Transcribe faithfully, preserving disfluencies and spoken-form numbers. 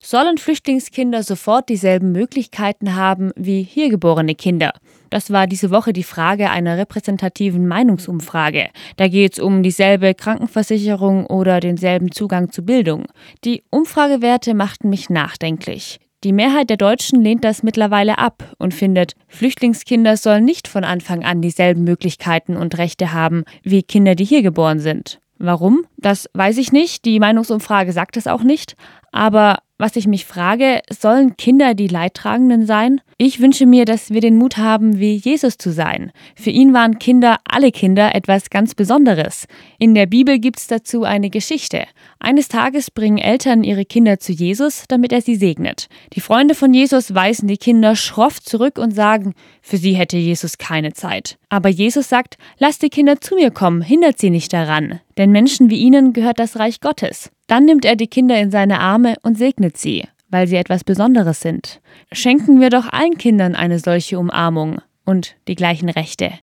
Sollen Flüchtlingskinder sofort dieselben Möglichkeiten haben wie hier geborene Kinder? Das war diese Woche die Frage einer repräsentativen Meinungsumfrage. Da geht es um dieselbe Krankenversicherung oder denselben Zugang zu Bildung. Die Umfragewerte machten mich nachdenklich. Die Mehrheit der Deutschen lehnt das mittlerweile ab und findet, Flüchtlingskinder sollen nicht von Anfang an dieselben Möglichkeiten und Rechte haben wie Kinder, die hier geboren sind. Warum? Das weiß ich nicht. Die Meinungsumfrage sagt es auch nicht. Aber was ich mich frage, sollen Kinder die Leidtragenden sein? Ich wünsche mir, dass wir den Mut haben, wie Jesus zu sein. Für ihn waren Kinder, alle Kinder, etwas ganz Besonderes. In der Bibel gibt es dazu eine Geschichte. Eines Tages bringen Eltern ihre Kinder zu Jesus, damit er sie segnet. Die Freunde von Jesus weisen die Kinder schroff zurück und sagen, für sie hätte Jesus keine Zeit. Aber Jesus sagt, lasst die Kinder zu mir kommen, hindert sie nicht daran. Denn Menschen wie ihnen gehört das Reich Gottes. Dann nimmt er die Kinder in seine Arme und segnet sie, weil sie etwas Besonderes sind. Schenken wir doch allen Kindern eine solche Umarmung und die gleichen Rechte.